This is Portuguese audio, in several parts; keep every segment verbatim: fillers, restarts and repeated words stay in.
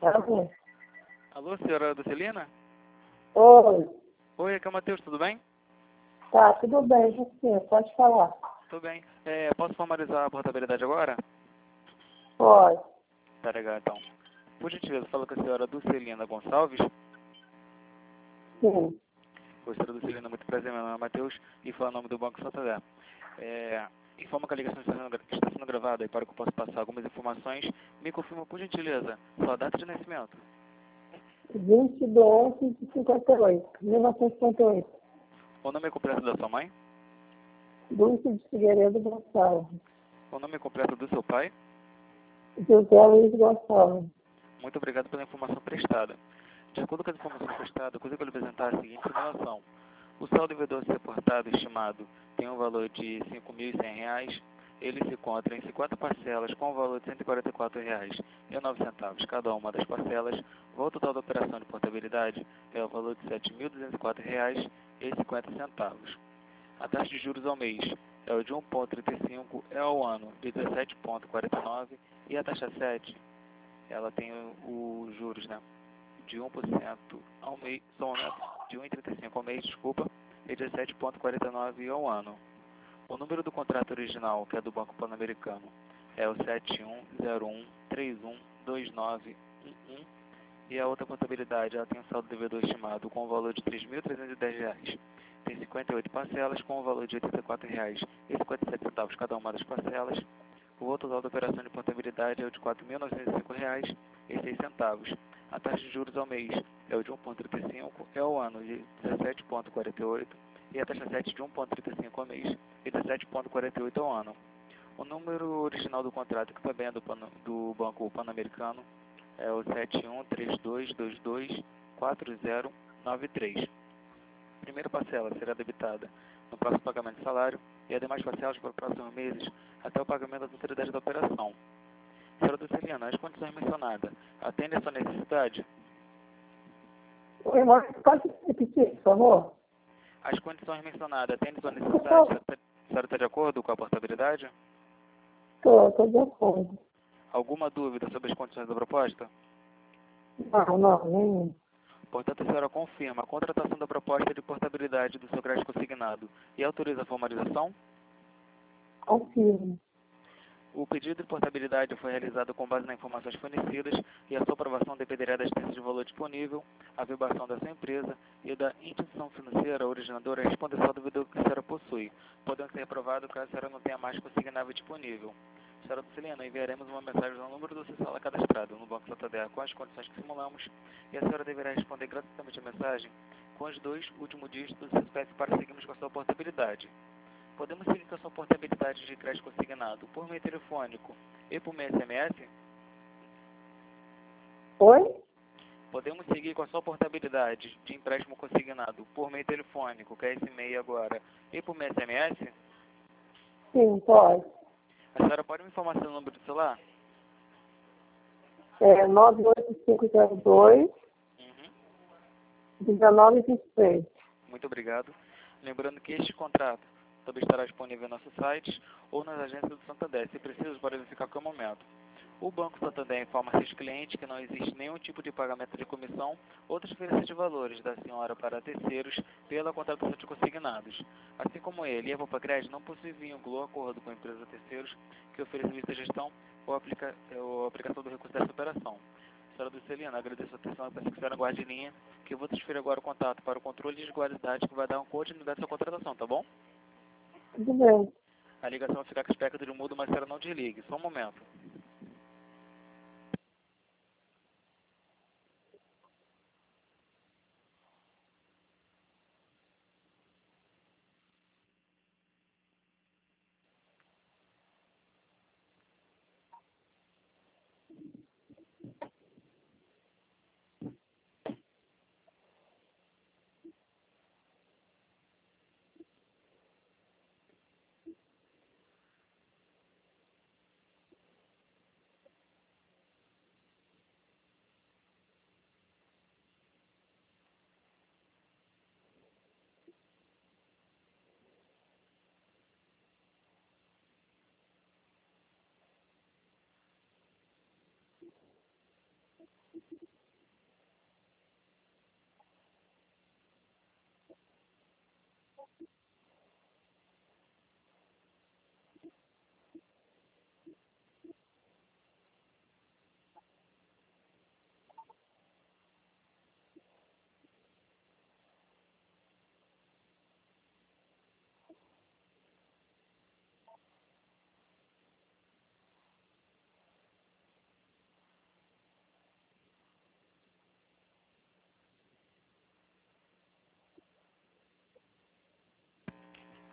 Alô? Alô, senhora Dulcelina? Oi. Oi, aqui é o Matheus, tudo bem? Tá, tudo bem, você pode falar. Tudo bem. É, posso formalizar a portabilidade agora? Pode. Tá legal, então. Por gentileza, fala com a senhora Dulcelina Gonçalves. Sim. Oi, senhora Dulcelina, muito prazer, meu nome é Matheus e fala o nome do Banco Santander. É, informa que a ligação está sendo, gra- está sendo gravada e para que eu possa passar algumas informações, me confirma, por gentileza, sua data de nascimento. vinte de onze de cinquenta e oito. mil novecentos e cinquenta e oito. O nome completo da sua mãe? Dulce de Figueiredo Gonçalves. O nome completo do seu pai? José Luiz Gonçalves. Muito obrigado pela informação prestada. De acordo com as informações prestadas, eu consigo lhe apresentar a seguinte simulação. O saldo devedor a ser reportado estimado tem um valor de cinco mil e cem reais. Ele se encontra em cinquenta parcelas com o valor de cento e quarenta e quatro reais e nove centavos cada uma das parcelas. O valor total da operação de portabilidade é o valor de sete mil duzentos e quatro reais e cinquenta centavos. A taxa de juros ao mês é o de um vírgula trinta e cinco, é ao ano de dezessete vírgula quarenta e nove e a taxa sete, ela tem os juros, né, de um por cento ao mês, somente de um vírgula trinta e cinco ao mês, desculpa, e dezessete vírgula quarenta e nove ao ano. O número do contrato original, que é do Banco Pan-Americano, é o sete um zero um três um dois nove um um e a outra contabilidade, ela tem um saldo devedor estimado com o valor de três mil trezentos e dez reais. Tem cinquenta e oito parcelas com o valor de oitenta e quatro reais e cinquenta e sete centavos cada uma das parcelas. O valor total da operação de portabilidade é o de quatro mil novecentos e cinco reais e seis centavos. A taxa de juros ao mês é o de um vírgula trinta e cinco, é ao ano de dezessete vírgula quarenta e oito e a taxa sete de um vírgula trinta e cinco ao mês e dezessete vírgula quarenta e oito ao ano. O número original do contrato, que também é do, Pan- do Banco Pan-Americano, é o sete um três dois dois dois quatro zero nove três. A primeira parcela será debitada no próximo pagamento de salário e as demais parcelas para os próximos meses até o pagamento das utilidades da operação. Senhora Dulcelina, as condições mencionadas atendem a sua necessidade? Oi, irmão, pode repetir, por favor? As condições mencionadas atendem a sua necessidade? A senhora está de acordo com a portabilidade? Tô, tô de acordo. Alguma dúvida sobre as condições da proposta? Não, não, nenhum. Portanto, a senhora confirma a contratação da proposta de portabilidade do seu crédito consignado e autoriza a formalização? Confirmo. O pedido de portabilidade foi realizado com base nas informações fornecidas e a sua aprovação dependerá da existência de valor disponível, a vibração da sua empresa e da instituição financeira originadora responder ao devedor que a senhora possui, podendo ser aprovado caso a senhora não tenha mais consignável disponível. Senhora Dulcelina, enviaremos uma mensagem ao número do seu celular cadastrado no Banco Santander com as condições que simulamos e a senhora deverá responder gratuitamente a mensagem com os dois últimos dígitos do seu C P F para seguirmos com a sua portabilidade. Podemos seguir com a sua portabilidade de crédito consignado por meio telefônico e por meio S M S? Oi? Podemos seguir com a sua portabilidade de empréstimo consignado por meio telefônico, que é esse e-mail agora, e por meio S M S? Sim, pode. A senhora pode me informar seu número de celular? É nove oito cinco zero dois Uhum. um nove dois três. Muito obrigado. Lembrando que este contrato também estará disponível em nossos sites ou nas agências do Santander, se preciso, para verificar a qualquer momento. O Banco Santander informa a seus clientes que não existe nenhum tipo de pagamento de comissão ou transferência de valores da senhora para terceiros pela contratação de consignados. Assim como ele e a Popagred não possuem vínculo ou acordo com a empresa terceiros que oferece serviço de gestão ou, aplica, ou aplicação do recurso dessa operação. Senhora Dulcelina, agradeço a atenção e peço que a senhora guarde linha, que eu vou transferir agora o contato para o controle de regularidade que vai dar uma continuidade à sua contratação, tá bom? Tudo bem. A ligação vai ficar com espectro de mudo, mas a senhora não desligue. Só um momento.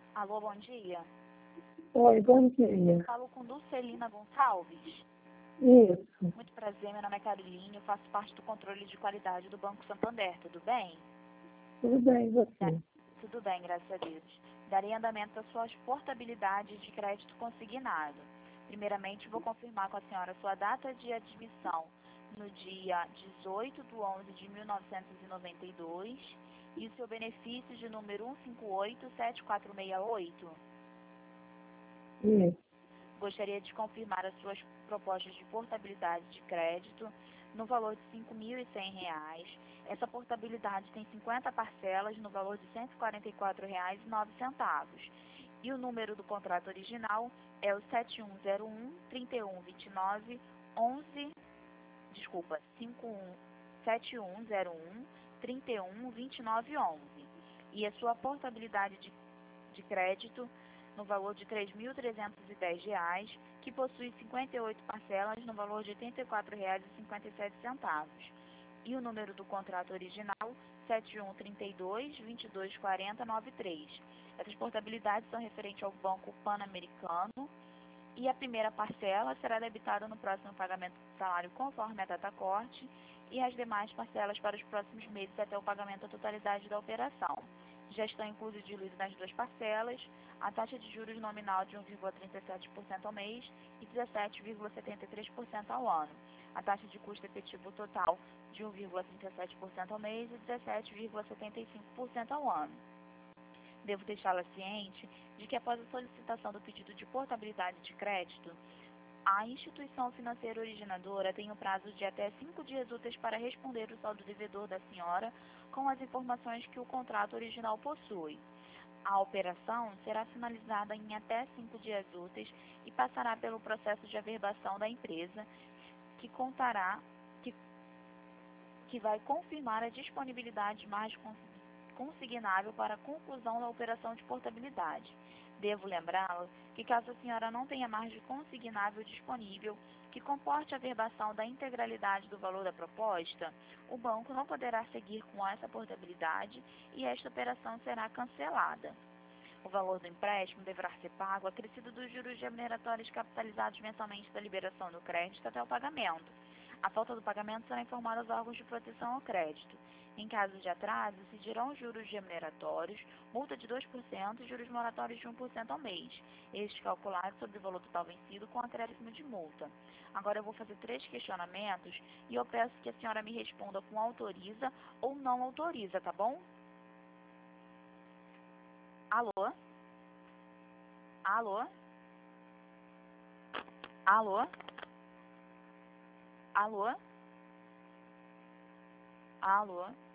Alô, bom dia. Oi, bom dia. Falo com Dulcelina Gonçalves. Isso, Muito prazer, meu nome é Caroline, eu faço parte do controle de qualidade do Banco Santander, tudo bem? tudo bem, e Da- você? Tudo bem, graças a Deus. Darei andamento às suas portabilidades de crédito consignado. Primeiramente, vou confirmar com a senhora sua data de admissão no dia dezoito de onze de mil novecentos e noventa e dois e o seu benefício de número um cinco oito sete quatro seis oito. Isso, Gostaria de confirmar as suas propostas de portabilidade de crédito no valor de cinco mil e cem reais. Essa portabilidade tem cinquenta parcelas no valor de cento e quarenta e quatro reais e nove centavos. E o número do contrato original é o sete um zero um, três um dois nove, onze, desculpa, cinco um sete um zero um, três um dois nove onze. E a sua portabilidade de, de crédito no valor de três mil trezentos e dez reais, que possui cinquenta e oito parcelas no valor de oitenta e quatro reais e cinquenta e sete centavos. E o número do contrato original, sete um três dois, vinte e dois quarenta, noventa e três. Essas portabilidades são referentes ao Banco Pan-Americano e a primeira parcela será debitada no próximo pagamento do salário conforme a data corte e as demais parcelas para os próximos meses até o pagamento da totalidade da operação. Já estão inclusos diluídos nas duas parcelas a taxa de juros nominal de um vírgula trinta e sete por cento ao mês e dezessete vírgula setenta e três por cento ao ano. A taxa de custo efetivo total de um vírgula trinta e sete por cento ao mês e dezessete vírgula setenta e cinco por cento ao ano. Devo deixá-la ciente de que após a solicitação do pedido de portabilidade de crédito, a instituição financeira originadora tem o prazo de até cinco dias úteis para responder o saldo devedor da senhora com as informações que o contrato original possui. A operação será finalizada em até cinco dias úteis e passará pelo processo de averbação da empresa, que contará, que, que vai confirmar a disponibilidade de margem consignável para a conclusão da operação de portabilidade. Devo lembrá-la que caso a senhora não tenha margem consignável disponível que comporte a averbação da integralidade do valor da proposta, o banco não poderá seguir com essa portabilidade e esta operação será cancelada. O valor do empréstimo deverá ser pago acrescido dos juros remuneratórios capitalizados mensalmente da liberação do crédito até o pagamento. A falta do pagamento será informada aos órgãos de proteção ao crédito. Em caso de atraso, se dirão juros remuneratórios, multa de dois por cento e juros moratórios de um por cento ao mês, estes calculados sobre o valor total vencido com acréscimo de multa. Agora eu vou fazer três questionamentos e eu peço que a senhora me responda com autoriza ou não autoriza, tá bom? Alô? Alô? Alô? Alô? Alô?